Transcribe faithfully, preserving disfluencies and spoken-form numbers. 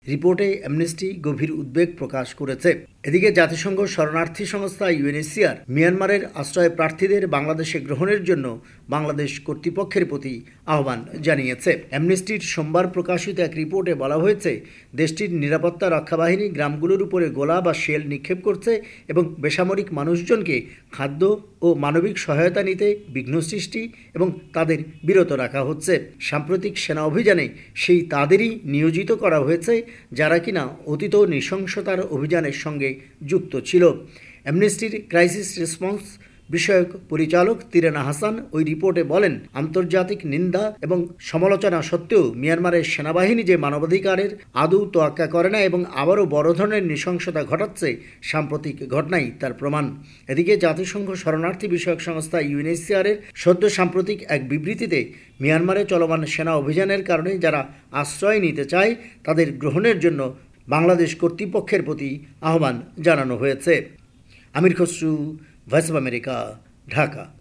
রিপোর্টে অ্যামনেস্টি গভীর উদ্বেগ প্রকাশ করেছে। এদিকে জাতিসংঘ শরণার্থী সংস্থা ইউএনএইচসিআর মিয়ানমারের আশ্রয় প্রার্থীদের বাংলাদেশে গ্রহণের জন্য বাংলাদেশ কর্তৃপক্ষের প্রতি আহ্বান জানিয়েছে। অ্যামনেস্টির সোমবার প্রকাশিত এক রিপোর্টে বলা হয়েছে, দেশটির নিরাপত্তা রক্ষা বাহিনী গ্রামগুলোর উপরে গোলা বা শেল নিক্ষেপ করছে এবং বেসামরিক মানুষজনকে খাদ্য ও মানবিক সহায়তা নিতে বিঘ্ন সৃষ্টি এবং তাদের বিরত রাখা হচ্ছে। সাম্প্রতিক সেনা অভিযানে সেই তাদেরই নিয়োজিত করা হয়েছে যারা কিনা অতীত নৃশংসতার অভিযানের সঙ্গে যুক্ত ছিল। অ্যামনেস্টির ক্রাইসিস রেসপন্স বিষয়ক পরিচালক তিরেনা হাসান ওই রিপোর্টে বলেন, আন্তর্জাতিক নিন্দা এবং সমালোচনা সত্ত্বেও মিয়ানমারের সেনাবাহিনী যে মানবাধিকারের আদৌ তোয়াক্কা করে না এবং আবারও বড় ধরনের নৃশংসতা ঘটাচ্ছে, সাম্প্রতিক ঘটনাই তার প্রমাণ। এদিকে জাতিসংঘ শরণার্থী বিষয়ক সংস্থা ইউএনএইচসিআরের সদ্য সাম্প্রতিক এক বিবৃতিতে মিয়ানমারে চলমান সেনা অভিযানের কারণে যারা আশ্রয় নিতে চায় তাদের গ্রহণের জন্য বাংলাদেশ কর্তৃপক্ষের প্রতি আহ্বান জানানো হয়েছে। Amir Khasru, voice of America, Dhaka.